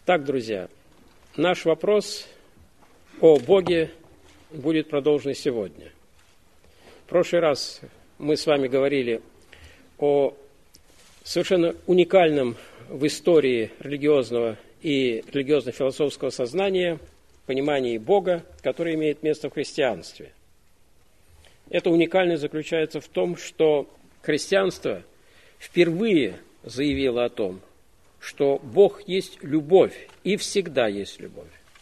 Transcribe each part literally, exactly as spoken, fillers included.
Так, друзья, наш вопрос о Боге будет продолжен сегодня. В прошлый раз мы с вами говорили о совершенно уникальном в истории религиозного и религиозно-философского сознания понимании Бога, которое имеет место в христианстве. Это уникальность заключается в том, что христианство впервые заявило о том, что Бог есть любовь и всегда есть любовь.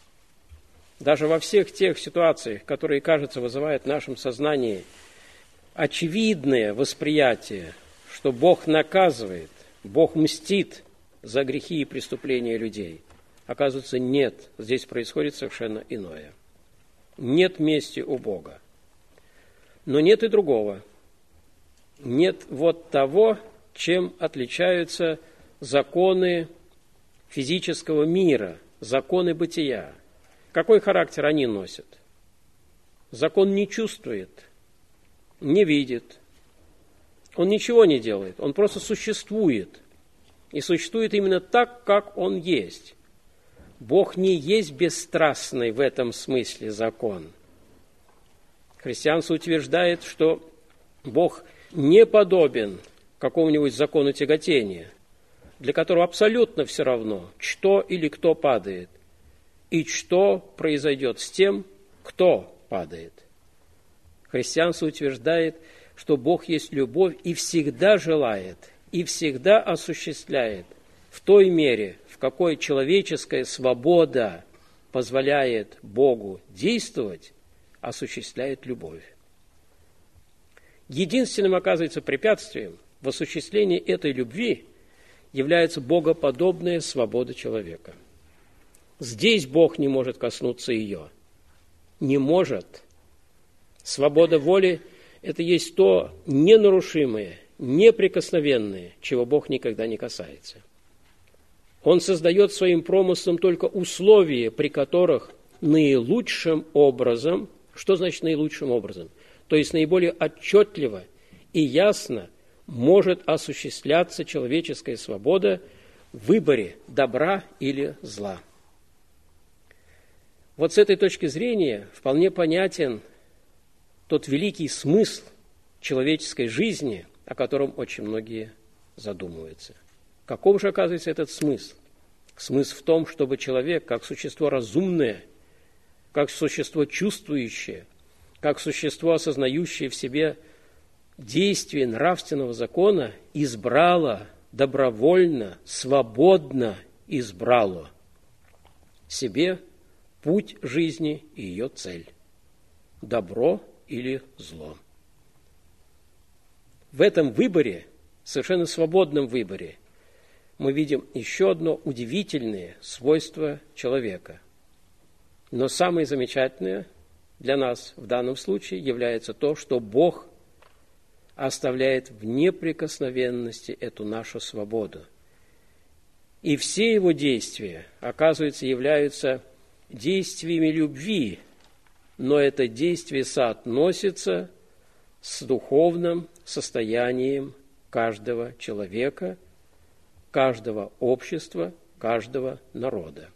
Даже во всех тех ситуациях, которые, кажется, вызывают в нашем сознании очевидное восприятие, что Бог наказывает, Бог мстит за грехи и преступления людей, оказывается, нет, здесь происходит совершенно иное. Нет мести у Бога. Но нет и другого. Нет вот того, чем отличаются законы физического мира, законы бытия. Какой характер они носят? Закон не чувствует, не видит, он ничего не делает, он просто существует. И существует именно так, как он есть. Бог не есть бесстрастный в этом смысле закон. Христианство утверждает, что Бог не подобен какому-нибудь закону тяготения, для которого абсолютно все равно, что или кто падает, и что произойдет с тем, кто падает. Христианство утверждает, что Бог есть любовь и всегда желает, и всегда осуществляет в той мере, в какой человеческая свобода позволяет Богу действовать, осуществляет любовь. Единственным, оказывается, препятствием в осуществлении этой любви является богоподобная свобода человека. Здесь Бог не может коснуться ее. Не может. Свобода воли – это есть то ненарушимое, неприкосновенное, чего Бог никогда не касается. Он создает своим промыслом только условия, при которых наилучшим образом, что значит наилучшим образом? То есть наиболее отчетливо и ясно может осуществляться человеческая свобода в выборе добра или зла. Вот с этой точки зрения вполне понятен тот великий смысл человеческой жизни, о котором очень многие задумываются. Каков же оказывается этот смысл? Смысл в том, чтобы человек, как существо разумное, как существо чувствующее, как существо, осознающее в себе действие нравственного закона, избрало, добровольно, свободно избрало себе путь жизни и ее цель – добро или зло. В этом выборе, совершенно свободном выборе, мы видим еще одно удивительное свойство человека. Но самое замечательное для нас в данном случае является то, что Бог оставляет в неприкосновенности эту нашу свободу. И все его действия, оказывается, являются действиями любви, но это действие соотносится с духовным состоянием каждого человека, каждого общества, каждого народа.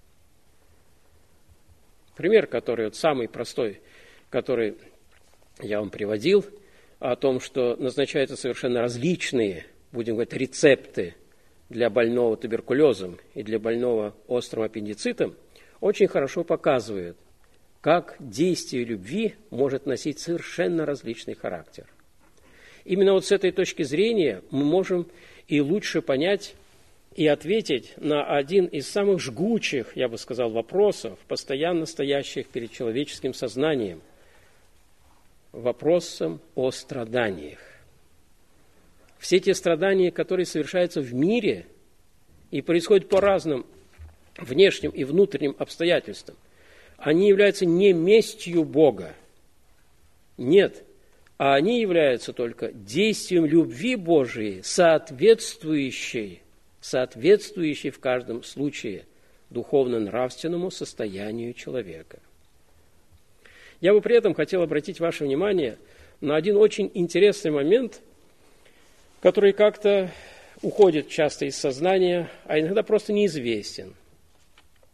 Пример, который вот самый простой, который я вам приводил, о том, что назначаются совершенно различные, будем говорить, рецепты для больного туберкулезом и для больного острым аппендицитом, очень хорошо показывает, как действие любви может носить совершенно различный характер. Именно вот с этой точки зрения мы можем и лучше понять и ответить на один из самых жгучих, я бы сказал, вопросов, постоянно стоящих перед человеческим сознанием, вопросом о страданиях. Все те страдания, которые совершаются в мире и происходят по разным внешним и внутренним обстоятельствам, они являются не местью Бога. Нет, а они являются только действием любви Божией, соответствующей, соответствующей в каждом случае духовно-нравственному состоянию человека. Я бы при этом хотел обратить ваше внимание на один очень интересный момент, который как-то уходит часто из сознания, а иногда просто неизвестен.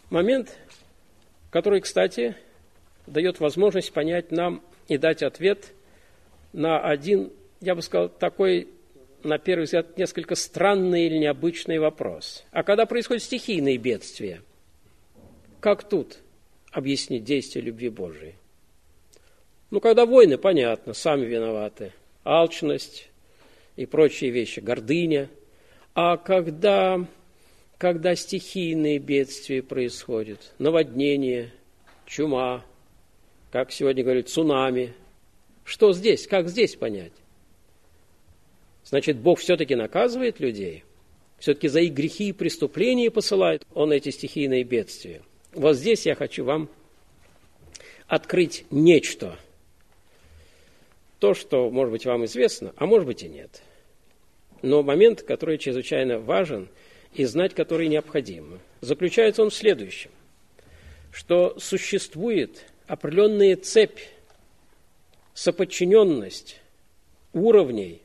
Момент, который, кстати, дает возможность понять нам и дать ответ на один, я бы сказал, такой, на первый взгляд, несколько странный или необычный вопрос. А когда происходят стихийные бедствия, как тут объяснить действие любви Божией? Ну, когда войны, понятно, сами виноваты. Алчность и прочие вещи, гордыня. А когда, когда стихийные бедствия происходят, наводнение, чума, как сегодня говорят, цунами, что здесь, как здесь понять? Значит, Бог все-таки наказывает людей, все-таки за их грехи и преступления посылает Он эти стихийные бедствия. Вот здесь я хочу вам открыть нечто, то, что, может быть, вам известно, а может быть и нет. Но момент, который чрезвычайно важен и знать который необходимо, заключается он в следующем, что существует определенная цепь, соподчиненность уровней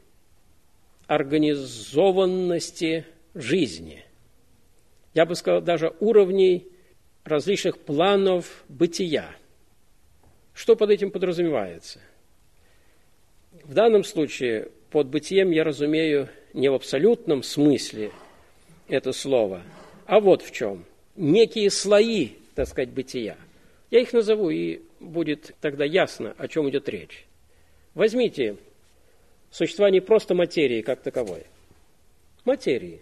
организованности жизни. Я бы сказал, даже уровней различных планов бытия. Что под этим подразумевается? В данном случае под бытием я разумею не в абсолютном смысле это слово, а вот в чем. Некие слои, так сказать, бытия. Я их назову, и будет тогда ясно, о чем идет речь. Возьмите существование просто материи как таковой. Материи.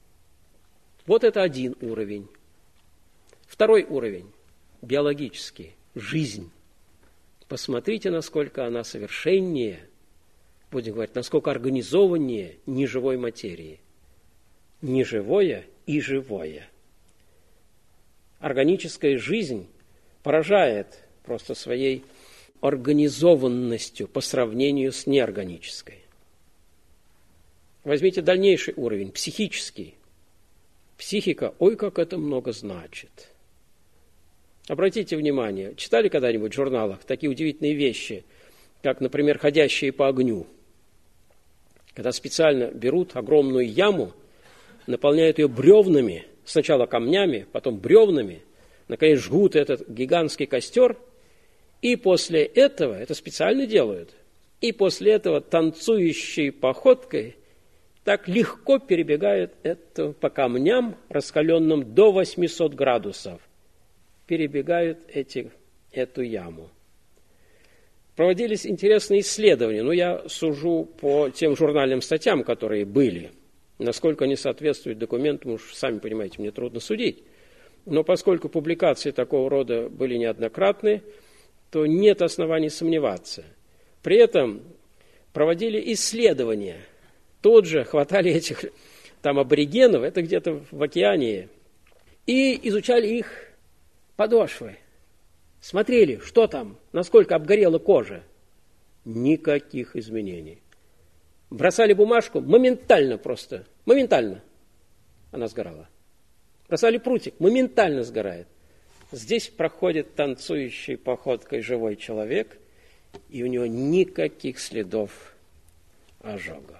Вот это один уровень. Второй уровень – биологический, жизнь. Посмотрите, насколько она совершеннее, будем говорить, насколько организованнее неживой материи. Неживое и живое. Органическая жизнь поражает просто своей организованностью по сравнению с неорганической. Возьмите дальнейший уровень, психический. Психика, ой, как это много значит. Обратите внимание, читали когда-нибудь в журналах такие удивительные вещи, как, например, ходящие по огню? Когда специально берут огромную яму, наполняют ее бревнами, сначала камнями, потом бревнами, наконец жгут этот гигантский костер, и после этого, это специально делают, и после этого танцующей походкой так легко перебегают это по камням, раскаленным до восьмисот градусов, перебегают эти, эту яму. Проводились интересные исследования, но я сужу по тем журнальным статьям, которые были. Насколько они соответствуют документам, уж сами понимаете, мне трудно судить. Но поскольку публикации такого рода были неоднократны, то нет оснований сомневаться. При этом проводили исследования. Тут же хватали этих там аборигенов, это где-то в океане, и изучали их подошвы. Смотрели, что там, насколько обгорела кожа. Никаких изменений. Бросали бумажку, моментально просто, моментально она сгорала. Бросали прутик, моментально сгорает. Здесь проходит танцующий походкой живой человек, и у него никаких следов ожогов.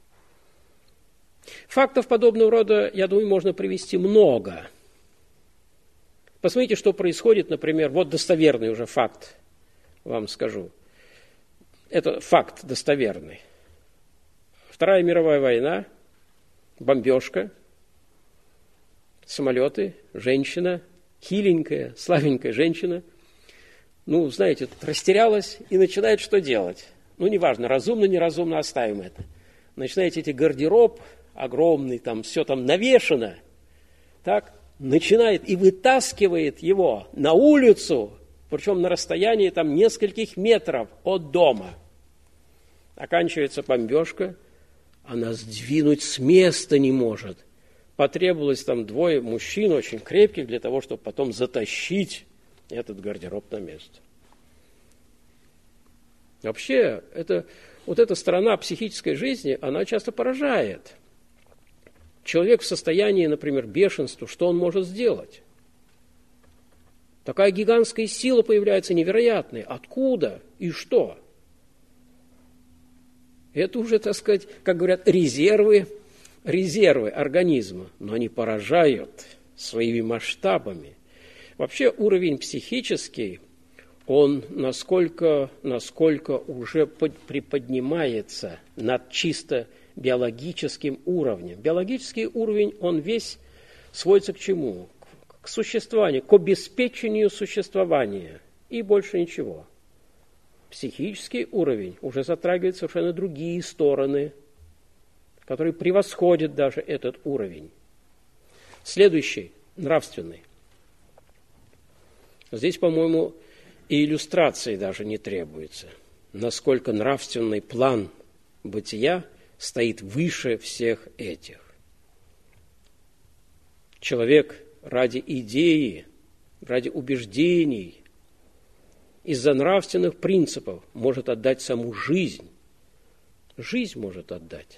Фактов подобного рода, я думаю, можно привести много. Посмотрите, что происходит, например, вот достоверный уже факт, вам скажу. Это факт достоверный. Вторая мировая война, бомбежка, самолеты, женщина, хиленькая, славненькая женщина, ну, знаете, растерялась и начинает что делать? Ну, неважно, разумно, неразумно, оставим это. Начинаете эти гардероб огромный, там все там навешано, так, начинает и вытаскивает его на улицу, причем на расстоянии там нескольких метров от дома. Оканчивается бомбежка, она сдвинуть с места не может. Потребовалось там двое мужчин очень крепких для того, чтобы потом затащить этот гардероб на место. Вообще, это, вот эта сторона психической жизни, она часто поражает. Человек в состоянии, например, бешенства, что он может сделать? Такая гигантская сила появляется невероятная. Откуда и что? Это уже, так сказать, как говорят, резервы, резервы организма. Но они поражают своими масштабами. Вообще уровень психический, он насколько, насколько уже под, приподнимается над чисто биологическим уровнем. Биологический уровень, он весь сводится к чему? К существованию, к обеспечению существования и больше ничего. Психический уровень уже затрагивает совершенно другие стороны, которые превосходят даже этот уровень. Следующий, нравственный. Здесь, по-моему, и иллюстрации даже не требуется, насколько нравственный план бытия стоит выше всех этих. Человек ради идеи, ради убеждений, из-за нравственных принципов может отдать саму жизнь. Жизнь может отдать.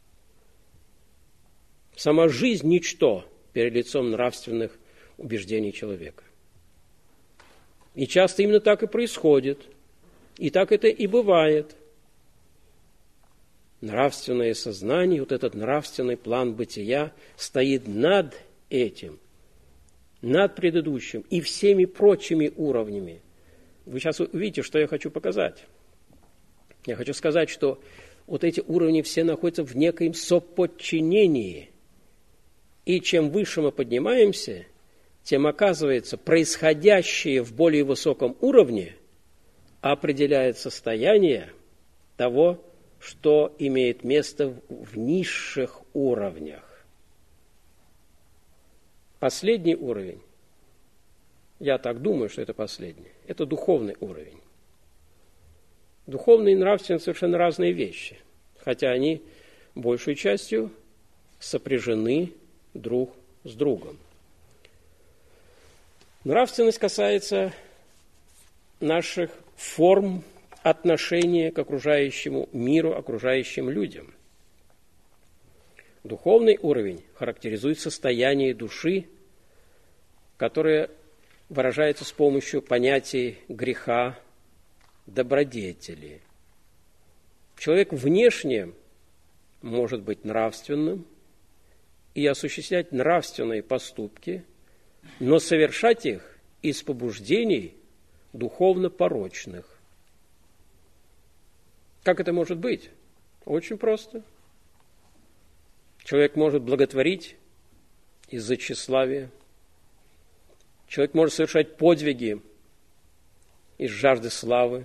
Сама жизнь – ничто перед лицом нравственных убеждений человека. И часто именно так и происходит. И так это и бывает. Нравственное сознание, вот этот нравственный план бытия стоит над этим, над предыдущим и всеми прочими уровнями. Вы сейчас увидите, что я хочу показать. Я хочу сказать, что вот эти уровни все находятся в некоем соподчинении. И чем выше мы поднимаемся, тем, оказывается, происходящее в более высоком уровне определяет состояние того, что имеет место в низших уровнях. Последний уровень, я так думаю, что это последний, это духовный уровень. Духовный и нравственный совершенно разные вещи, хотя они большей частью сопряжены друг с другом. Нравственность касается наших форм отношения к окружающему миру, окружающим людям. Духовный уровень характеризует состояние души, которое выражается с помощью понятий греха, добродетели. Человек внешне может быть нравственным и осуществлять нравственные поступки, но совершать их из побуждений духовно порочных. Как это может быть? Очень просто. Человек может благотворить из-за тщеславия. Человек может совершать подвиги из жажды славы.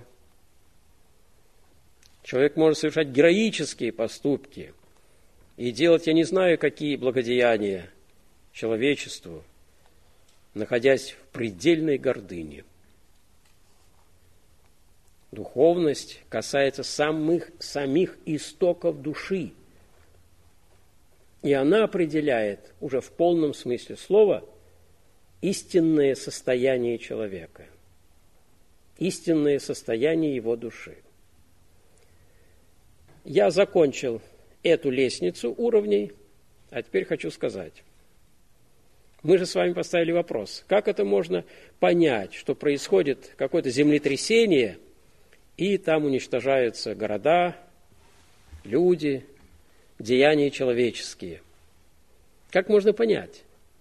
Человек может совершать героические поступки и делать, я не знаю, какие благодеяния человечеству, находясь в предельной гордыне. Духовность касается самых, самих истоков души. И она определяет уже в полном смысле слова истинное состояние человека, истинное состояние его души. Я закончил эту лестницу уровней, а теперь хочу сказать. Мы же с вами поставили вопрос, как это можно понять, что происходит какое-то землетрясение, и там уничтожаются города, люди, деяния человеческие. Как можно понять?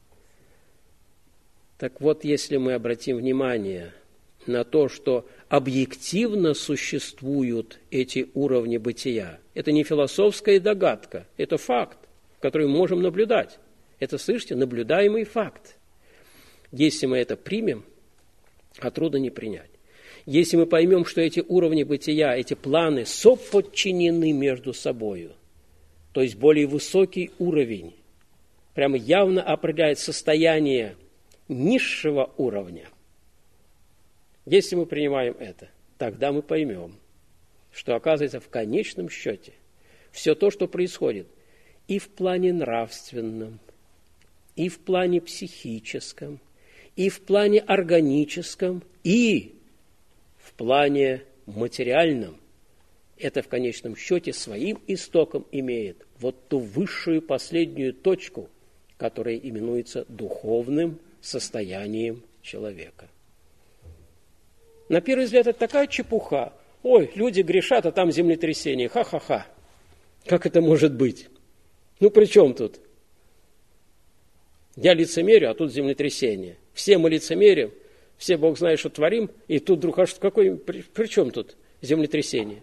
Так вот, если мы обратим внимание на то, что объективно существуют эти уровни бытия, это не философская догадка, это факт, который мы можем наблюдать. Это, слышите, наблюдаемый факт. Если мы это примем, а трудно не принять. Если мы поймем, что эти уровни бытия, эти планы соподчинены между собою, то есть более высокий уровень прямо явно определяет состояние низшего уровня. Если мы принимаем это, тогда мы поймем, что, оказывается, в конечном счете все то, что происходит и в плане нравственном, и в плане психическом, и в плане органическом, и в плане материальном, это в конечном счете своим истоком имеет вот ту высшую последнюю точку, которая именуется духовным состоянием человека. На первый взгляд, это такая чепуха. Ой, люди грешат, а там землетрясение. Ха-ха-ха. Как это может быть? Ну, при чем тут? Я лицемерю, а тут землетрясение. Все мы лицемерим, все Бог знает, что творим, и тут вдруг, а что, какой, при, при чем тут землетрясение?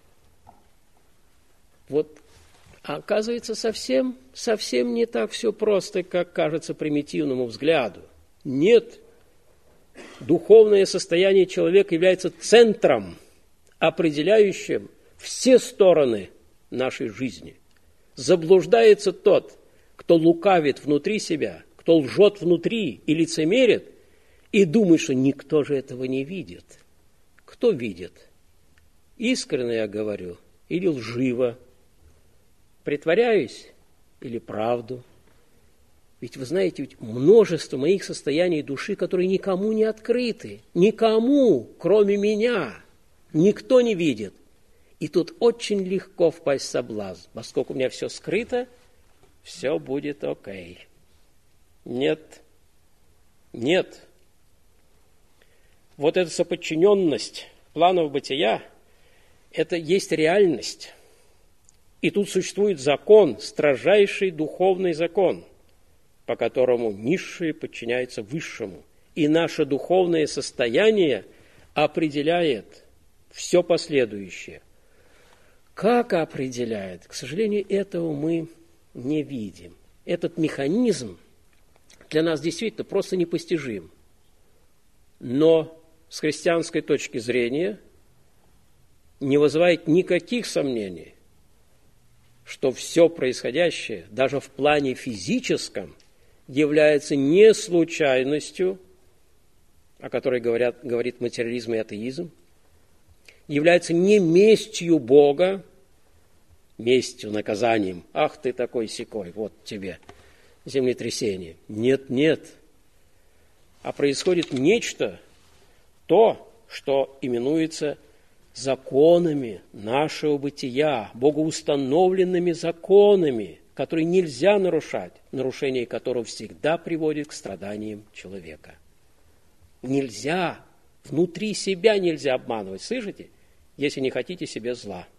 Вот, а оказывается, совсем, совсем не так все просто, как кажется примитивному взгляду. Нет, духовное состояние человека является центром, определяющим все стороны нашей жизни. Заблуждается тот, кто лукавит внутри себя, кто лжет внутри и лицемерит, и думает, что никто же этого не видит. Кто видит? Искренне я говорю или лживо? Притворяюсь или правду? Ведь вы знаете, ведь множество моих состояний души, которые никому не открыты, никому, кроме меня, никто не видит. И тут очень легко впасть в соблазн. Поскольку у меня все скрыто, все будет окей. Нет, нет. Вот эта соподчиненность планов бытия, это есть реальность. И тут существует закон, строжайший духовный закон, по которому низшее подчиняется высшему. И наше духовное состояние определяет все последующее. Как определяет? К сожалению, этого мы не видим. Этот механизм для нас действительно просто непостижим. Но с христианской точки зрения не вызывает никаких сомнений, что все происходящее, даже в плане физическом, является не случайностью, о которой говорят, говорит материализм и атеизм, является не местью Бога, местью, наказанием. Ах, ты такой-сякой, вот тебе землетрясение. Нет, нет. А происходит нечто, то, что именуется законами нашего бытия, богоустановленными законами, которые нельзя нарушать, нарушение которых всегда приводит к страданиям человека. Нельзя, внутри себя нельзя обманывать, слышите, если не хотите себе зла.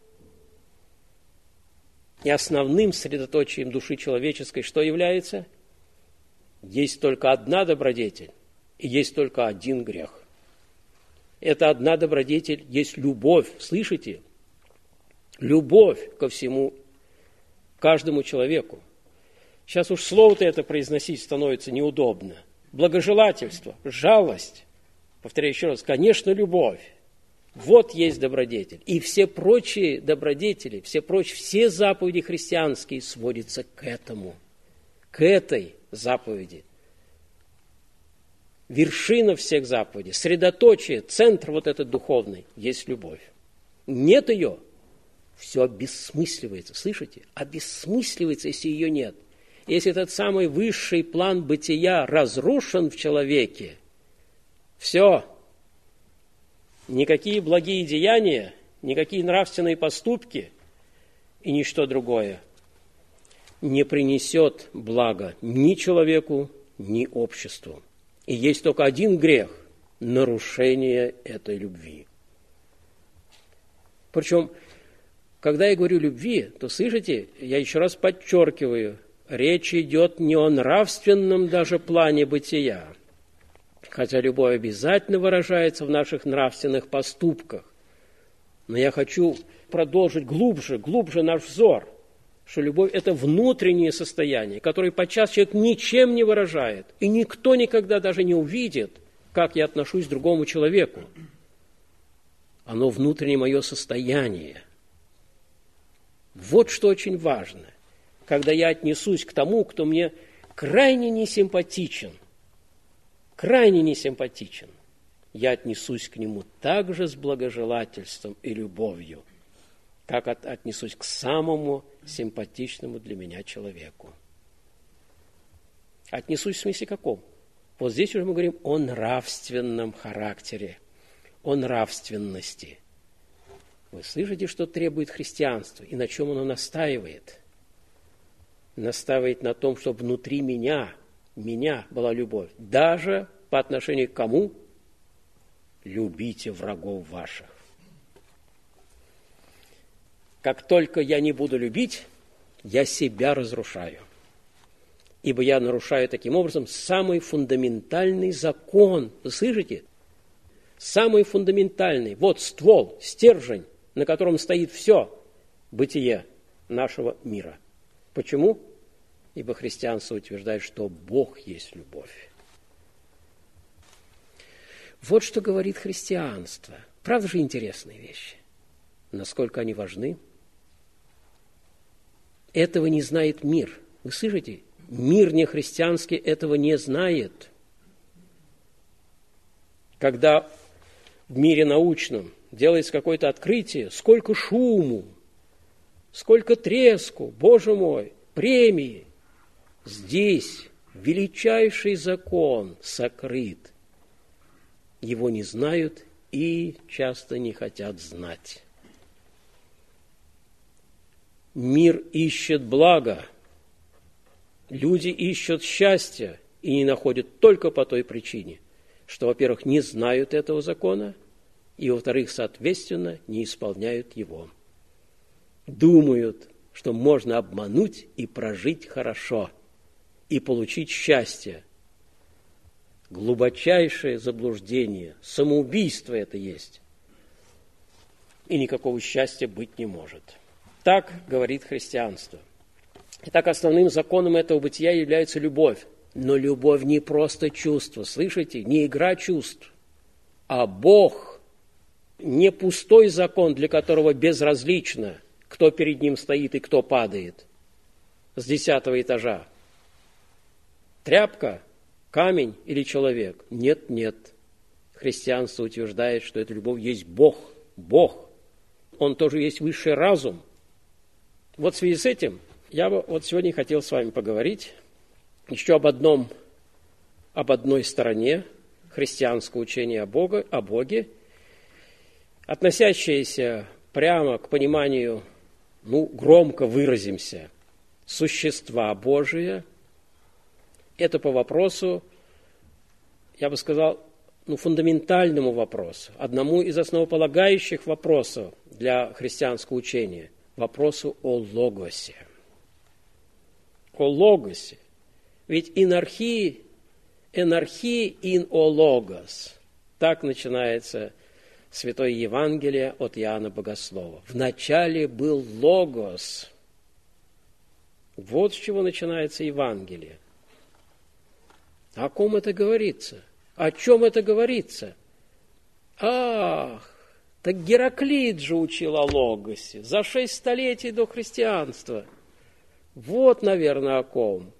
И основным средоточием души человеческой что является? Есть только одна добродетель и есть только один грех. Это одна добродетель есть любовь, слышите? Любовь ко всему, каждому человеку. Сейчас уж слово-то это произносить становится неудобно. Благожелательство, жалость, повторяю еще раз, конечно, любовь. Вот есть добродетель. И все прочие добродетели, все прочие, все заповеди христианские сводятся к этому, к этой заповеди. Вершина всех заповедей, средоточие, центр вот этот духовный, есть любовь. Нет ее, все обессмысливается, слышите? Обессмысливается, если ее нет. Если этот самый высший план бытия разрушен в человеке, все, никакие благие деяния, никакие нравственные поступки и ничто другое не принесет блага ни человеку, ни обществу. И есть только один грех – нарушение этой любви. Причем, когда я говорю любви, то, слышите, я еще раз подчеркиваю, речь идет не о нравственном даже плане бытия, хотя любовь обязательно выражается в наших нравственных поступках. Но я хочу продолжить глубже, глубже наш взор, что любовь – это внутреннее состояние, которое подчас человек ничем не выражает, и никто никогда даже не увидит, как я отношусь к другому человеку. Оно внутреннее мое состояние. Вот что очень важно, когда я отнесусь к тому, кто мне крайне несимпатичен, крайне несимпатичен, я отнесусь к нему также с благожелательством и любовью, как от, отнесусь к самому симпатичному для меня человеку. Отнесусь в смысле каком? Вот здесь уже мы говорим о нравственном характере, о нравственности. Вы слышите, что требует христианство и на чем оно настаивает? Настаивает на том, чтобы внутри меня, меня была любовь. Даже по отношению к кому? Любите врагов ваших. Как только я не буду любить, я себя разрушаю. ибо я нарушаю таким образом самый фундаментальный закон. Вы слышите? Самый фундаментальный. Вот ствол, стержень, на котором стоит все бытие нашего мира. Почему? Ибо христианство утверждает, что Бог есть любовь. Вот что говорит христианство. Правда же интересные вещи? Насколько они важны? Этого не знает мир. Вы слышите? Мир нехристианский этого не знает. Когда в мире научном делается какое-то открытие, сколько шуму, сколько треску, Боже мой, премии. Здесь величайший закон сокрыт. Его не знают и часто не хотят знать. Мир ищет блага, люди ищут счастья и не находят только по той причине, что, во-первых, не знают этого закона, и, во-вторых, соответственно, не исполняют его. Думают, что можно обмануть и прожить хорошо, и получить счастье. Глубочайшее заблуждение, самоубийство это есть. И никакого счастья быть не может. Так говорит христианство. Итак, основным законом этого бытия является любовь. Но любовь не просто чувство, слышите? Не игра чувств, а Бог. Не пустой закон, для которого безразлично, кто перед ним стоит и кто падает с десятого этажа. Тряпка, камень или человек? Нет, нет. Христианство утверждает, что эта любовь есть Бог. Бог. Он тоже есть высший разум. Вот в связи с этим я бы вот сегодня хотел с вами поговорить еще об одном, об одной стороне христианского учения о Боге, о Боге, относящееся прямо к пониманию, ну, громко выразимся, существа Божия. Это по вопросу, я бы сказал, ну, фундаментальному вопросу, одному из основополагающих вопросов для христианского учения, вопросу о логосе. О логосе. Ведь инархии, энархии ин о логос. Так начинается Святое Евангелие от Иоанна Богослова. Вначале был логос. Вот с чего начинается Евангелие. О ком это говорится? О чем это говорится? Ах, так Гераклит же учил о логосе за шесть столетий до христианства. Вот, наверное, о ком.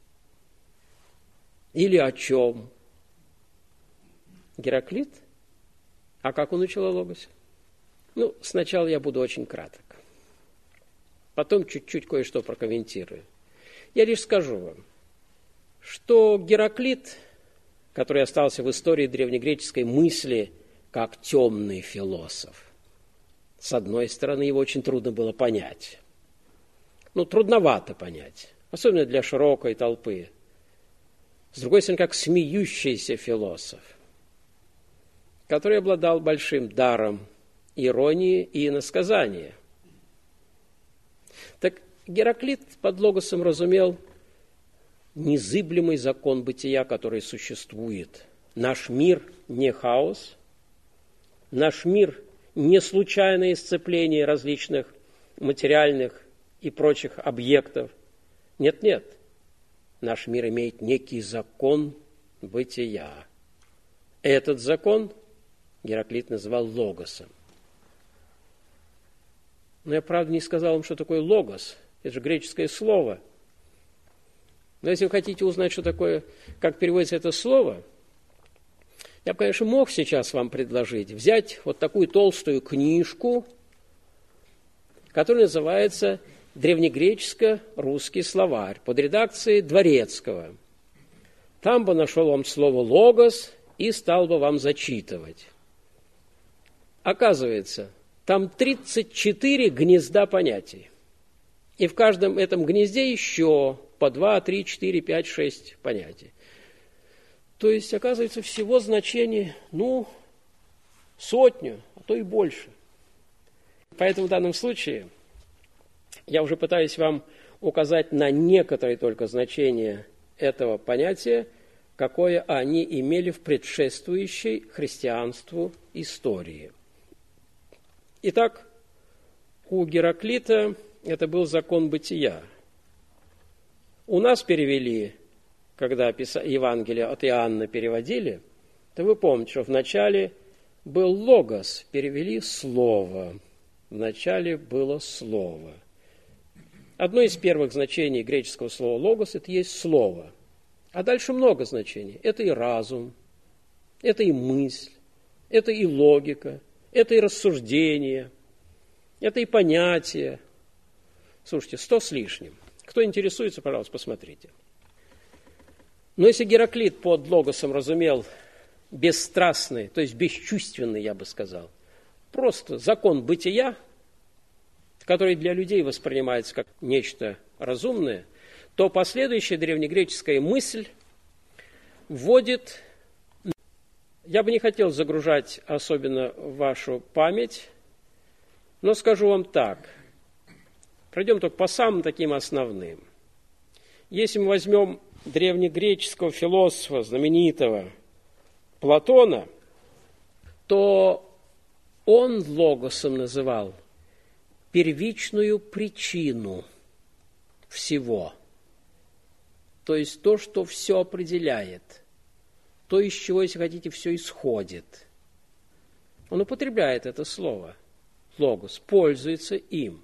Или о чем? Гераклит? А как он учил о логосе? Ну, сначала я буду очень краток. Потом чуть-чуть кое-что прокомментирую. Я лишь скажу вам, что Гераклит, который остался в истории древнегреческой мысли как темный философ, с одной стороны, его очень трудно было понять. Ну, трудновато понять, особенно для широкой толпы. С другой стороны, как смеющийся философ, который обладал большим даром иронии и иносказания. Так Гераклит под логосом разумел незыблемый закон бытия, который существует. Наш мир не хаос, наш мир не случайное сцепление различных материальных и прочих объектов. Нет-нет, наш мир имеет некий закон бытия. Этот закон Гераклит называл логосом. Но я, правда, не сказал вам, что такое логос. Это же греческое слово. Но если вы хотите узнать, что такое, как переводится это слово, я бы, конечно, мог сейчас вам предложить взять вот такую толстую книжку, которая называется «Древнегреческо-русский словарь» под редакцией Дворецкого. Там бы нашел вам слово «логос» и стал бы вам зачитывать. Оказывается, там тридцать четыре гнезда понятий. И в каждом этом гнезде еще по два, три, четыре, пять, шесть понятий. То есть, оказывается, всего значений, ну, сотню, а то и больше. Поэтому в данном случае я уже пытаюсь вам указать на некоторые только значения этого понятия, какое они имели в предшествующей христианству истории. Итак, у Гераклита это был закон бытия. У нас перевели, когда Евангелие от Иоанна переводили, то вы помните, что вначале был логос, перевели слово. Вначале было слово. Одно из первых значений греческого слова логос – это есть слово. А дальше много значений. Это и разум, это и мысль, это и логика, это и рассуждение, это и понятие. Слушайте, сто с лишним. Кто интересуется, пожалуйста, посмотрите. Но если Гераклит под логосом разумел бесстрастный, то есть бесчувственный, я бы сказал, просто закон бытия, который для людей воспринимается как нечто разумное, то последующая древнегреческая мысль вводит... Я бы не хотел загружать особенно вашу память, но скажу вам так. Пройдем только по самым таким основным. Если мы возьмем древнегреческого философа, знаменитого Платона, то он логосом называл первичную причину всего. То есть то, что все определяет. То, из чего, если хотите, все исходит. Он употребляет это слово, логос, пользуется им.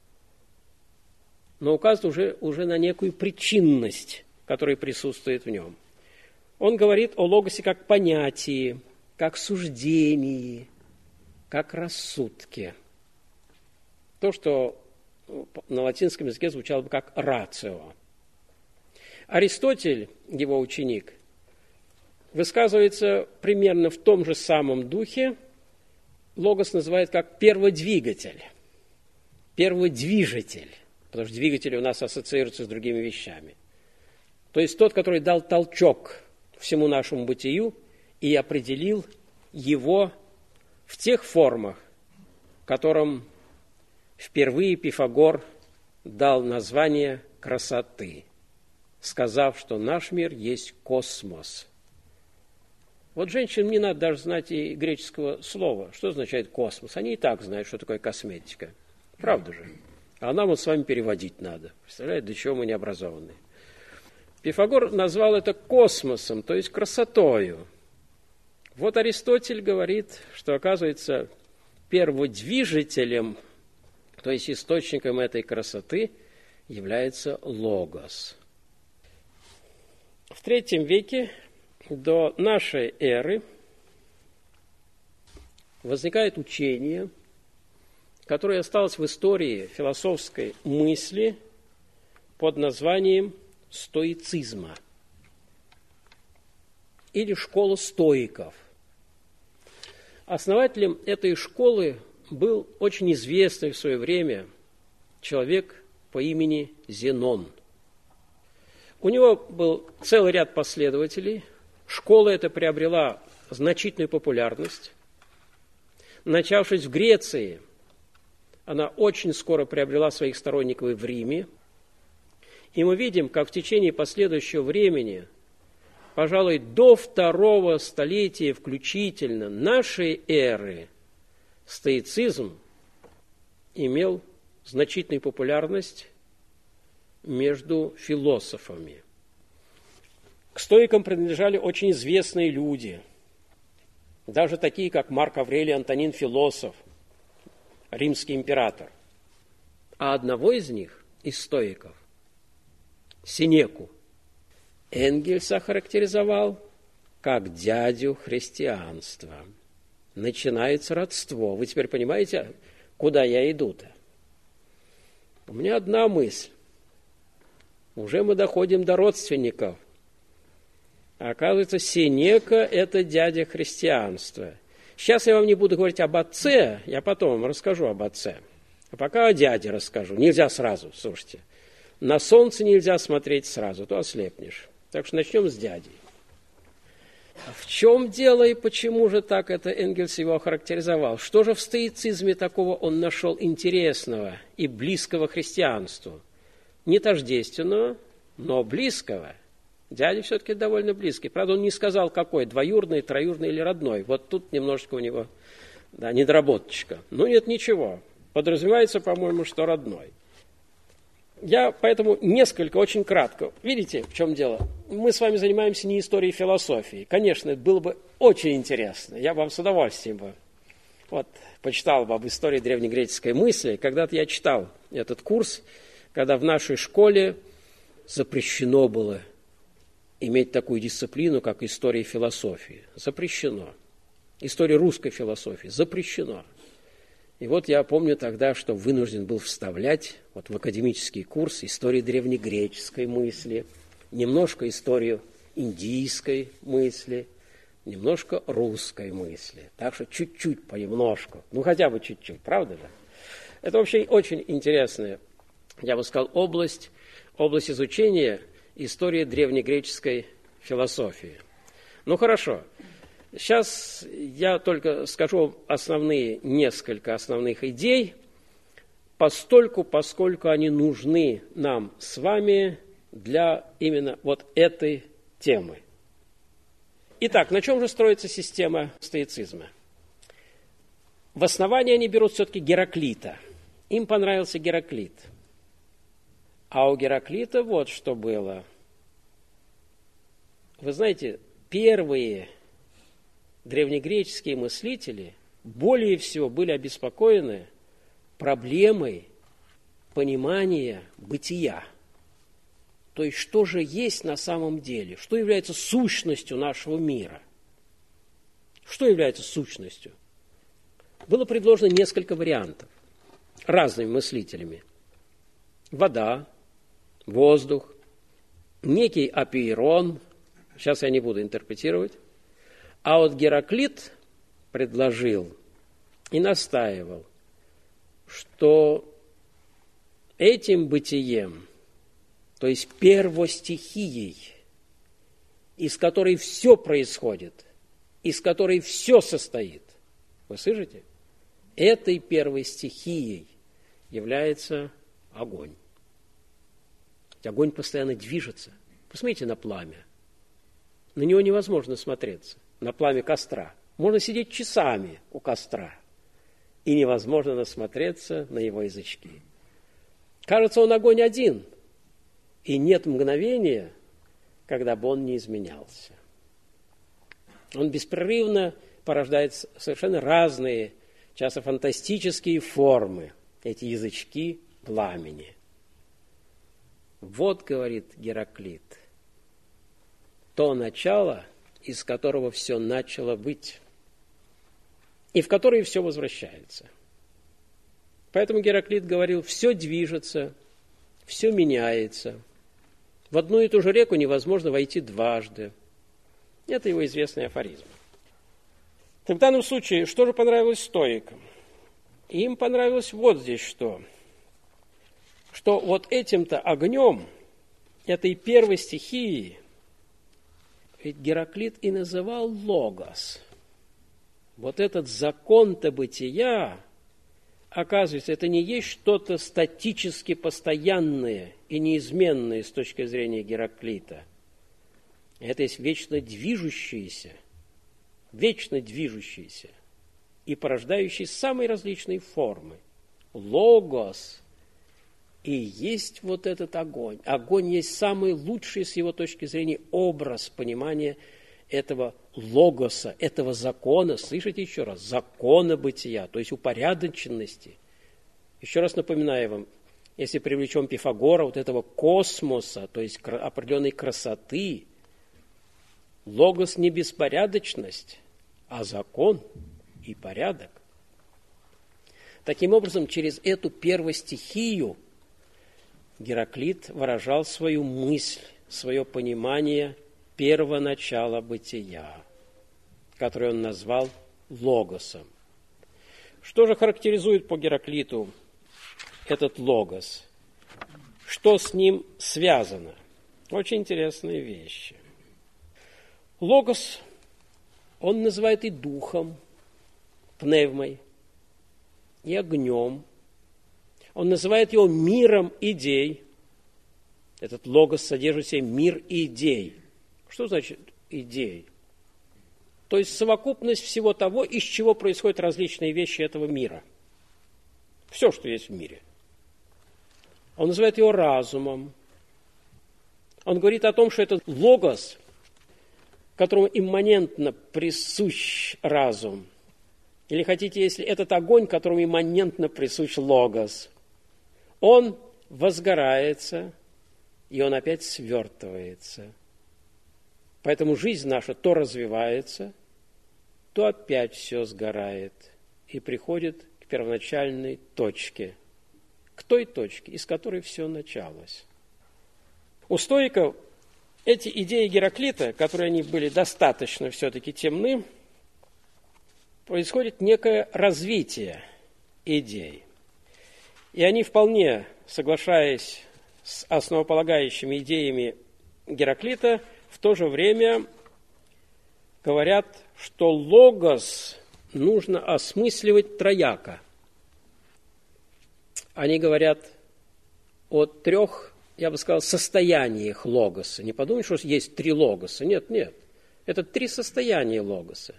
Но указывает уже, уже на некую причинность, которая присутствует в нем. Он говорит о логосе как понятии, как суждении, как рассудке. То, что на латинском языке звучало бы как рацио. Аристотель, его ученик, высказывается примерно в том же самом духе. Логос называет как перводвигатель, перводвижитель, потому что двигатели у нас ассоциируются с другими вещами. То есть тот, который дал толчок всему нашему бытию и определил его в тех формах, которым впервые Пифагор дал название красоты, сказав, что наш мир есть космос. Вот женщинам не надо даже знать и греческого слова, что означает космос. Они и так знают, что такое косметика. Правда же? А нам вот с вами переводить надо. Представляете, до чего мы не образованные. Пифагор назвал это космосом, то есть красотою. Вот Аристотель говорит, что, оказывается, перводвижителем, то есть источником этой красоты, является логос. В третьем веке до нашей эры возникает учение, которое осталось в истории философской мысли под названием стоицизма или школа стоиков. Основателем этой школы был очень известный в свое время человек по имени Зенон. У него был целый ряд последователей. Школа эта приобрела значительную популярность. Начавшись в Греции, она очень скоро приобрела своих сторонников и в Риме. И мы видим, как в течение последующего времени, пожалуй, до второго столетия включительно нашей эры, стоицизм имел значительную популярность между философами. К стоикам принадлежали очень известные люди, даже такие, как Марк Аврелий Антонин Философ, римский император. А одного из них, из стоиков, Сенеку, Энгельс охарактеризовал как дядю христианства. Начинается родство. Вы теперь понимаете, куда я иду-то? У меня одна мысль. Уже мы доходим до родственников. А оказывается, Сенека – это дядя христианства. Сейчас я вам не буду говорить об отце, я потом вам расскажу об отце. А пока о дяде расскажу. Нельзя сразу, слушайте. На солнце нельзя смотреть сразу, то ослепнешь. Так что начнем с дядей. В чем дело и почему же так это Энгельс его охарактеризовал? Что же в стоицизме такого он нашел интересного и близкого христианству? Не тождественного, но близкого. Дядя все-таки довольно близкий. Правда, он не сказал, какой, двоюродный, троюродный или родной. Вот тут немножечко у него, да, недоработочка. Ну, нет, ничего. Подразумевается, по-моему, что родной. Я поэтому несколько, очень кратко. Видите, в чем дело? Мы с вами занимаемся не историей философии. Конечно, это было бы очень интересно. Я вам с удовольствием бы вот, почитал бы об истории древнегреческой мысли. Когда-то я читал этот курс, когда в нашей школе запрещено было иметь такую дисциплину, как история философии. Запрещено. История русской философии. Запрещено. И вот я помню тогда, что вынужден был вставлять вот в академический курс историю древнегреческой мысли, немножко историю индийской мысли, немножко русской мысли. Так что чуть-чуть, понемножку. Ну, хотя бы чуть-чуть, правда же? Это вообще очень интересная, я бы сказал, область, область изучения истории древнегреческой философии. Ну, хорошо. Сейчас я только скажу основные, несколько основных идей, постольку, поскольку они нужны нам с вами для именно вот этой темы. Итак, на чем же строится система стоицизма? В основании они берут все-таки Гераклита. Им понравился Гераклит. А у Гераклита вот что было. Вы знаете, первые древнегреческие мыслители более всего были обеспокоены проблемой понимания бытия. То есть, что же есть на самом деле, что является сущностью нашего мира. Что является сущностью? Было предложено несколько вариантов разными мыслителями. Вода, воздух, некий апейрон, сейчас я не буду интерпретировать. А вот Гераклит предложил и настаивал, что этим бытием, то есть первостихией, из которой все происходит, из которой все состоит, вы слышите? Этой первой стихией является огонь. Огонь постоянно движется. Посмотрите на пламя. На него невозможно смотреться. На пламя костра. Можно сидеть часами у костра, и невозможно насмотреться на его язычки. Кажется, он огонь один, и нет мгновения, когда бы он не изменялся. Он беспрерывно порождает совершенно разные, часто фантастические формы, эти язычки пламени. Вот, говорит Гераклит, то начало, из которого все начало быть, и в которое все возвращается. Поэтому Гераклит говорил, все движется, все меняется. В одну и ту же реку невозможно войти дважды. Это его известный афоризм. В данном случае, что же понравилось стоикам? Им понравилось вот здесь что. Что вот этим-то огнем, этой первой стихией, ведь Гераклит и называл логос. Вот этот закон-то бытия, оказывается, это не есть что-то статически постоянное и неизменное с точки зрения Гераклита. Это есть вечно движущееся, вечно движущееся и порождающий самые различные формы. Логос и есть вот этот огонь. Огонь есть самый лучший с его точки зрения образ понимания этого логоса, этого закона. Слышите еще раз? Закона бытия, то есть упорядоченности. Еще раз напоминаю вам, если привлечем Пифагора, вот этого космоса, то есть определенной красоты, логос не беспорядочность, а закон и порядок. Таким образом, через эту первостихию Гераклит выражал свою мысль, свое понимание первоначала бытия, которое он назвал логосом. Что же характеризует по Гераклиту этот логос? Что с ним связано? Очень интересные вещи. Логос он называет и духом, пневмой, и огнем. Он называет его миром идей. Этот логос содержит в себе мир идей. Что значит идеи? То есть совокупность всего того, из чего происходят различные вещи этого мира. Все, что есть в мире. Он называет его разумом. Он говорит о том, что это логос, которому имманентно присущ разум. Или хотите, если этот огонь, которому имманентно присущ логос, он возгорается, и он опять свертывается. Поэтому жизнь наша то развивается, то опять все сгорает и приходит к первоначальной точке, к той точке, из которой все началось. У стоиков эти идеи Гераклита, которые они были достаточно все-таки темны, происходит некое развитие идей. И они вполне, соглашаясь с основополагающими идеями Гераклита, в то же время говорят, что логос нужно осмысливать трояко. Они говорят о трех, я бы сказал, состояниях логоса. Не подумай, что есть три логоса. Нет, нет. Это три состояния логоса.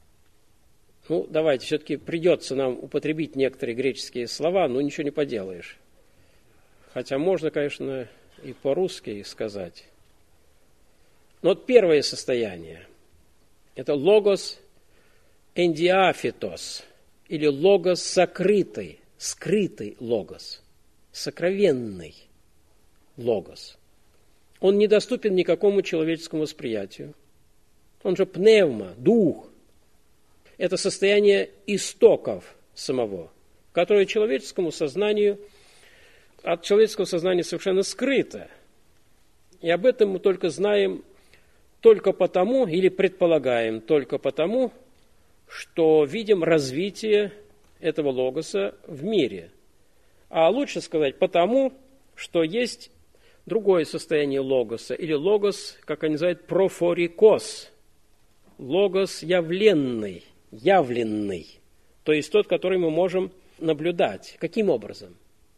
Ну, давайте, все-таки придется нам употребить некоторые греческие слова, но ничего не поделаешь. Хотя можно, конечно, и по-русски сказать. Но вот первое состояние – это логос эндиафитос, или логос сокрытый, скрытый логос, сокровенный логос. Он недоступен никакому человеческому восприятию. Он же пневма, дух. Это состояние истоков самого, которое человеческому сознанию, от человеческого сознания совершенно скрыто. И об этом мы только знаем только потому, или предполагаем только потому, что видим развитие этого логоса в мире. А лучше сказать потому, что есть другое состояние логоса, или логос, как они называют, профорикос, логос явленный, явленный, то есть тот, который мы можем наблюдать. Каким образом?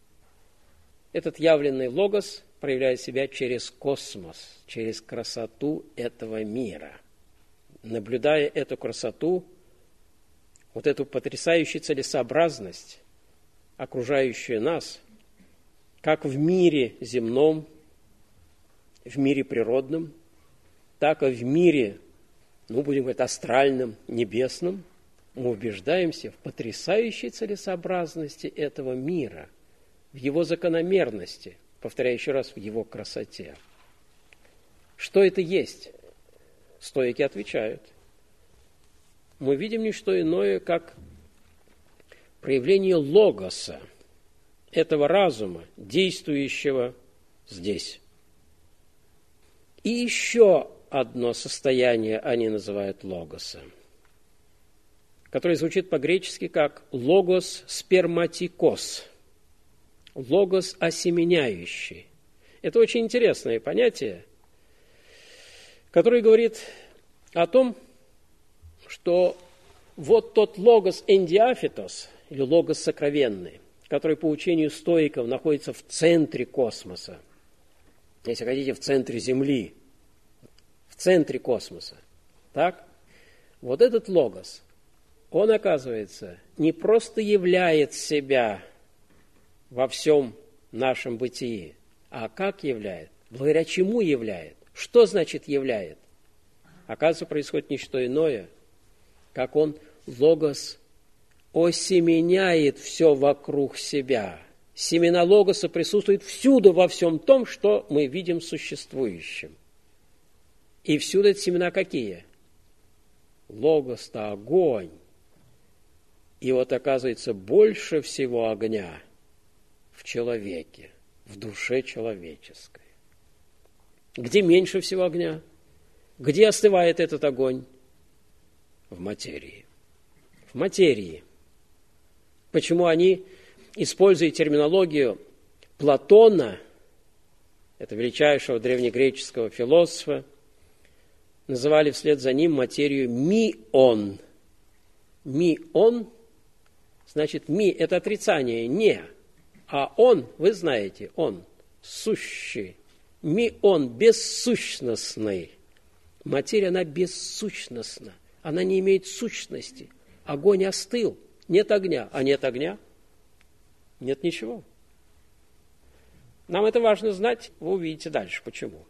Этот явленный логос проявляет себя через космос, через красоту этого мира. Наблюдая эту красоту, вот эту потрясающую целесообразность, окружающую нас, как в мире земном, в мире природном, так и в мире, ну, будем говорить, астральном, небесном, мы убеждаемся в потрясающей целесообразности этого мира, в его закономерности, повторяю еще раз, в его красоте. Что это есть? Стоики отвечают. Мы видим не что иное, как проявление логоса, этого разума, действующего здесь. И еще одно состояние они называют логоса, которое звучит по-гречески как логос сперматикос, логос осеменяющий. Это очень интересное понятие, которое говорит о том, что вот тот логос эндиафитос, или логос сокровенный, который по учению стоиков находится в центре космоса, если хотите, в центре Земли, в центре космоса, так? Вот этот логос, он, оказывается, не просто являет себя во всем нашем бытии, а как являет? Благодаря чему являет? Что значит являет? Оказывается, происходит не что иное, как он, логос, осеменяет все вокруг себя. Семена логоса присутствуют всюду во всем том, что мы видим существующим. И всюду эти семена какие? Логос-то огонь. И вот, оказывается, больше всего огня в человеке, в душе человеческой. Где меньше всего огня? Где остывает этот огонь? В материи. В материи. Почему они, используя терминологию Платона, это величайшего древнегреческого философа, называли вслед за ним материю мион. Мион, значит, ми – это отрицание, не. А он, вы знаете, он сущий. Мион, бессущностный. Материя, она бессущностна, она не имеет сущности. Огонь остыл, нет огня, а нет огня, нет ничего. Нам это важно знать, вы увидите дальше, почему.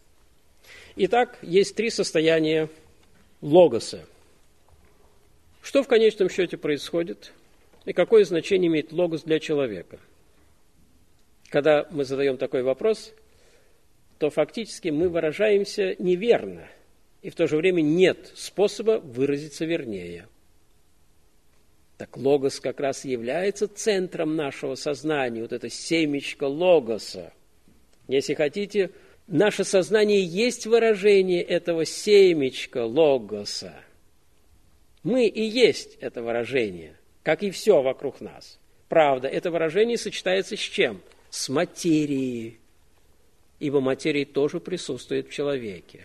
Итак, есть три состояния логоса. Что в конечном счете происходит и какое значение имеет логос для человека? Когда мы задаем такой вопрос, то фактически мы выражаемся неверно, и в то же время нет способа выразиться вернее. Так логос как раз является центром нашего сознания, вот это семечко логоса. Если хотите, наше сознание есть выражение этого семечка логоса. Мы и есть это выражение, как и все вокруг нас. Правда, это выражение сочетается с чем? С материей, ибо материя тоже присутствует в человеке.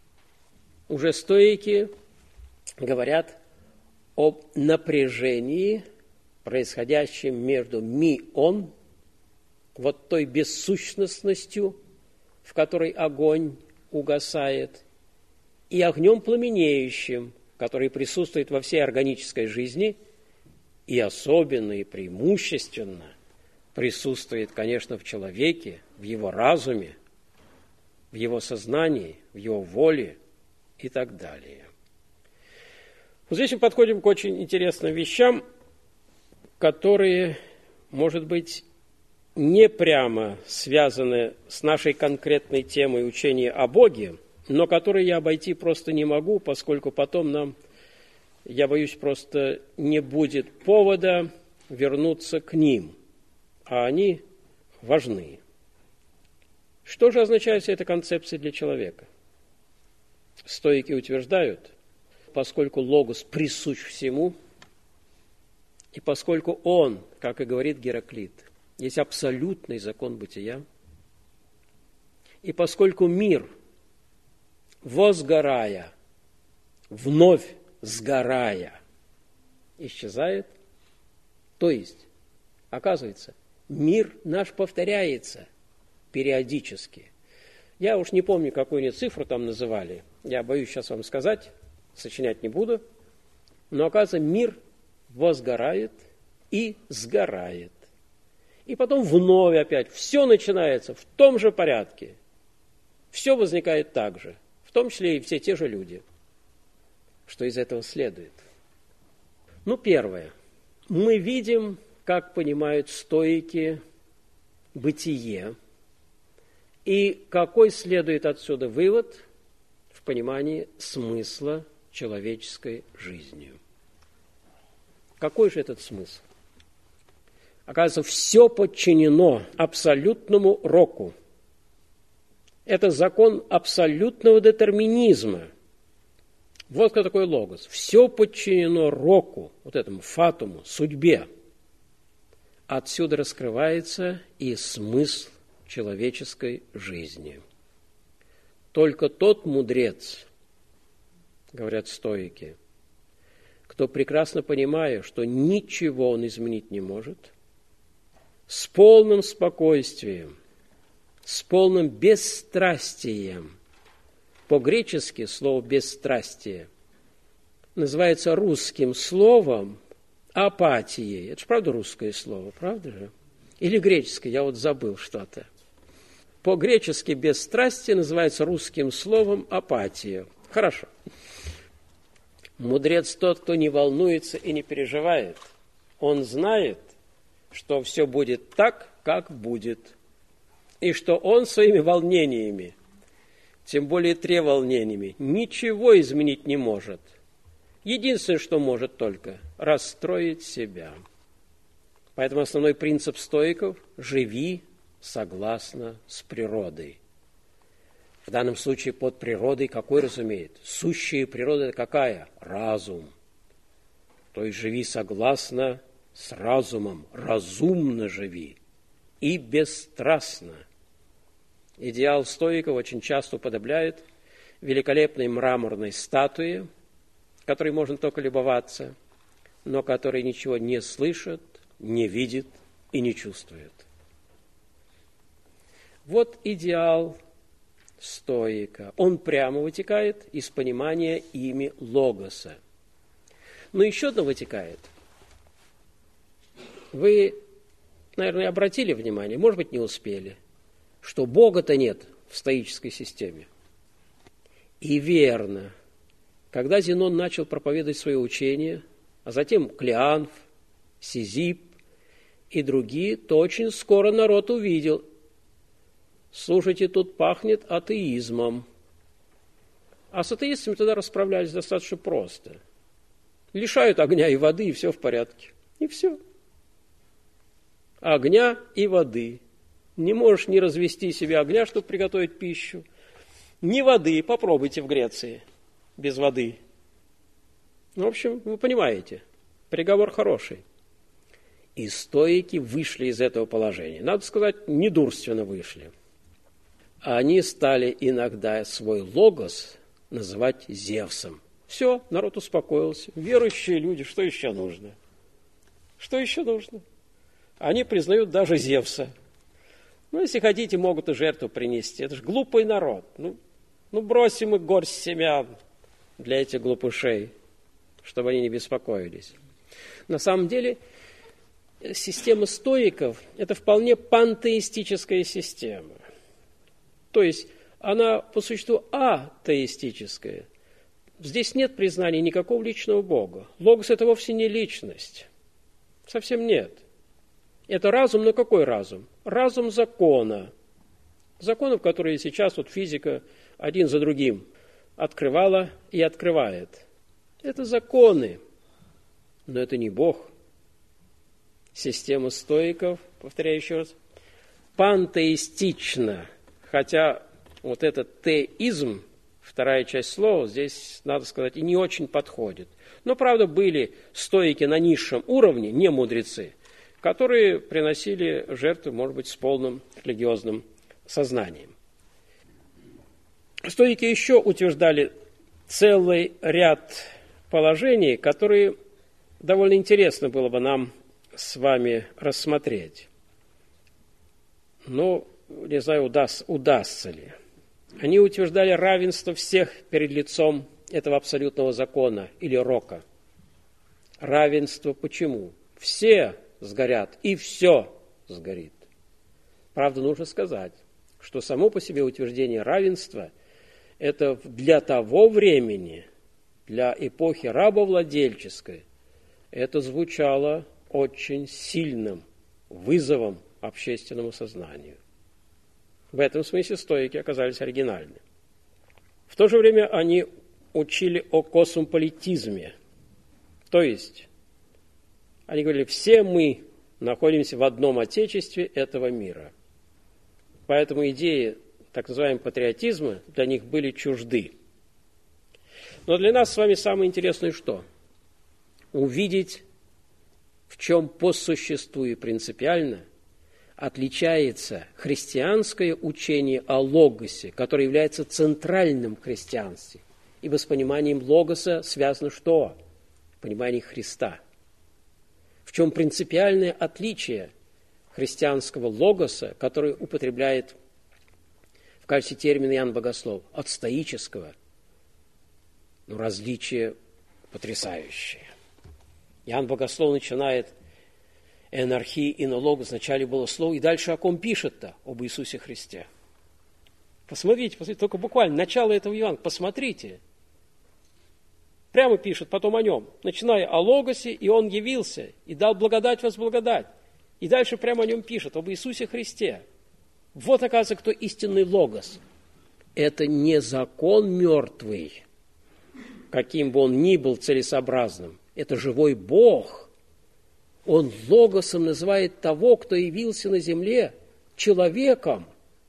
Уже стоики говорят об напряжении, происходящем между ми-он, вот той бессущностностью, в которой огонь угасает, и огнем пламенеющим, который присутствует во всей органической жизни и особенно и преимущественно присутствует, конечно, в человеке, в его разуме, в его сознании, в его воле и так далее. Вот здесь мы подходим к очень интересным вещам, которые, может быть, не прямо связаны с нашей конкретной темой учения о Боге, но которые я обойти просто не могу, поскольку потом нам, я боюсь, просто не будет повода вернуться к ним, а они важны. Что же означает вся эта концепция для человека? Стоики утверждают, поскольку логос присущ всему, и поскольку он, как и говорит Гераклит, есть абсолютный закон бытия, и поскольку мир, возгорая, вновь сгорая, исчезает, то есть, оказывается, мир наш повторяется периодически. Я уж не помню, какую-нибудь цифру там называли, я боюсь сейчас вам сказать, сочинять не буду, но, оказывается, мир возгорает и сгорает. И потом вновь опять все начинается в том же порядке. Все возникает так же, в том числе и все те же люди. Что из этого следует? Ну, первое. Мы видим, как понимают стоики бытие, и какой следует отсюда вывод в понимании смысла человеческой жизни. Какой же этот смысл? Оказывается, все подчинено абсолютному року. Это закон абсолютного детерминизма. Вот кто такой логос. Все подчинено року, вот этому фатуму, судьбе. Отсюда раскрывается и смысл человеческой жизни. Только тот мудрец, говорят стоики, кто прекрасно понимая, что ничего он изменить не может, с полным спокойствием, с полным бесстрастием, по-гречески слово «бесстрастие» называется русским словом апатией. Это же правда русское слово, правда же? Или греческое, я вот забыл что-то. По-гречески бесстрастие называется русским словом апатия. Хорошо. Мудрец тот, кто не волнуется и не переживает. Он знает, что все будет так, как будет. И что он своими волнениями, тем более треволнениями, ничего изменить не может. Единственное, что может только расстроить себя. Поэтому основной принцип стоиков – живи согласно с природой. В данном случае под природой какой разумеет? Сущая природа это какая? Разум. То есть живи согласно с разумом, разумно живи и бесстрастно. Идеал стоиков очень часто уподобляет великолепной мраморной статуе, которой можно только любоваться, но которая ничего не слышит, не видит и не чувствует. Вот идеал стоика. Он прямо вытекает из понимания ими логоса. Но еще одно вытекает. Вы, наверное, обратили внимание, может быть, не успели, что Бога-то нет в стоической системе. И верно, когда Зенон начал проповедовать свое учение, а затем Клеанф, Сизип и другие, то очень скоро народ увидел: слушайте, тут пахнет атеизмом. А с атеистами тогда расправлялись достаточно просто. Лишают огня и воды, и все в порядке. И все. Огня и воды. Не можешь не развести себе огня, чтобы приготовить пищу, ни воды. Попробуйте в Греции без воды. Ну, в общем, вы понимаете, приговор хороший. И стоики вышли из этого положения. Надо сказать, недурственно вышли. Они стали иногда свой логос называть Зевсом. Все, народ успокоился. Верующие люди, что еще нужно? Что еще нужно? Они признают даже Зевса. Ну, если хотите, могут и жертву принести. Это же глупый народ. Ну, ну бросим и горсть семян для этих глупышей, чтобы они не беспокоились. На самом деле, система стоиков – это вполне пантеистическая система. То есть, она по существу атеистическая. Здесь нет признания никакого личного Бога. Логос – это вовсе не личность. Совсем нет. Это разум, но какой разум? Разум закона. Законов, которые сейчас вот физика один за другим открывала и открывает. Это законы, но это не Бог. Система стоиков, повторяю еще раз, пантеистична. Хотя вот этот теизм, вторая часть слова, здесь, надо сказать, и не очень подходит. Но, правда, были стоики на низшем уровне, не мудрецы, которые приносили жертвы, может быть, с полным религиозным сознанием. Стоики еще утверждали целый ряд положений, которые довольно интересно было бы нам с вами рассмотреть. Но не знаю, удаст, удастся ли. Они утверждали равенство всех перед лицом этого абсолютного закона или рока. Равенство почему? Все сгорят, и все сгорит. Правда, нужно сказать, что само по себе утверждение равенства – это для того времени, для эпохи рабовладельческой, это звучало очень сильным вызовом общественному сознанию. В этом смысле стоики оказались оригинальны. В то же время они учили о космополитизме. То есть, они говорили, все мы находимся в одном отечестве этого мира. Поэтому идеи так называемого патриотизма для них были чужды. Но для нас с вами самое интересное что? Увидеть, в чем по существу и принципиально отличается христианское учение о логосе, которое является центральным в христианстве. Ибо с пониманием логоса связано что? Понимание Христа. В чем принципиальное отличие христианского логоса, который употребляет в качестве термина Иоанн Богослов, от стоического? Ну, различие потрясающее. Иоанн Богослов начинает энархии и налогос. Вначале было слово, и дальше о ком пишет-то? Об Иисусе Христе. Посмотрите, посмотрите, только буквально начало этого Евангелия, посмотрите. Прямо пишет потом о нем, начиная о логосе, и он явился, и дал благодать возблагодать. И дальше прямо о нем пишет, об Иисусе Христе. Вот, оказывается, кто истинный логос. Это не закон мертвый, каким бы он ни был целесообразным. Это живой Бог. Он логосом называет того, кто явился на земле человеком.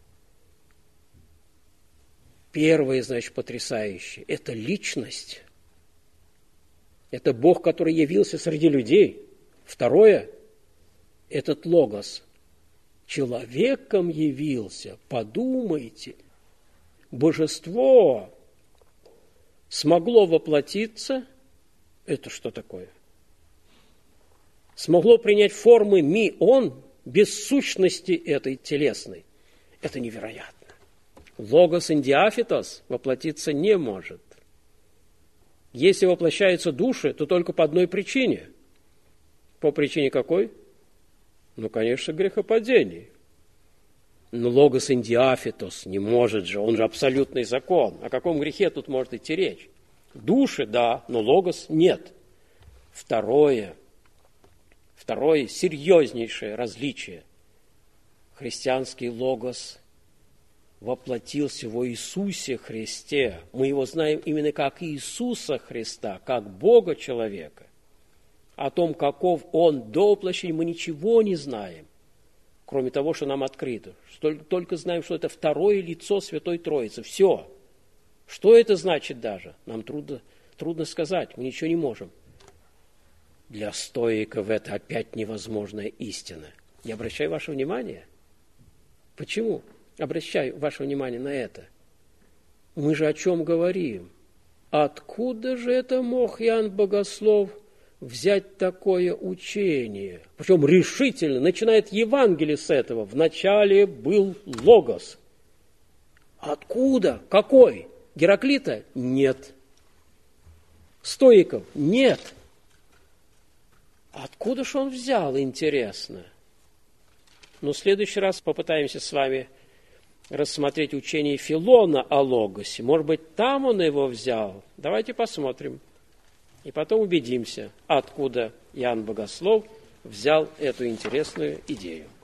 Первое, значит, потрясающее – это личность. Это Бог, который явился среди людей. Второе – этот логос человеком явился. Подумайте, божество смогло воплотиться. Это что такое? Смогло принять формы ми-он без сущности этой телесной. Это невероятно. Логос индиафитос воплотиться не может. Если воплощаются души, то только по одной причине. По причине какой? Ну, конечно, грехопадения. Но логос индиафитос не может же, он же абсолютный закон. О каком грехе тут может идти речь? Души, да, но логос нет. Второе, второе серьезнейшее различие. Христианский логос воплотился во Иисусе Христе. Мы его знаем именно как Иисуса Христа, как Бога-человека. О том, каков Он до воплощения, мы ничего не знаем, кроме того, что нам открыто. Только знаем, что это второе лицо Святой Троицы. Все. Что это значит даже? Нам трудно, трудно сказать, мы ничего не можем. Для стоиков это опять невозможная истина. Я обращаю ваше внимание. Почему? Обращаю ваше внимание на это. Мы же о чем говорим? Откуда же это мог Иоанн Богослов взять такое учение? Причем решительно начинает Евангелие с этого. Вначале был Логос. Откуда? Какой? Гераклита? Нет. Стоиков? Нет. Откуда же он взял, интересно? Но в следующий раз попытаемся с вами рассмотреть учение Филона о Логосе. Может быть, там он его взял? Давайте посмотрим. И потом убедимся, откуда Иоанн Богослов взял эту интересную идею.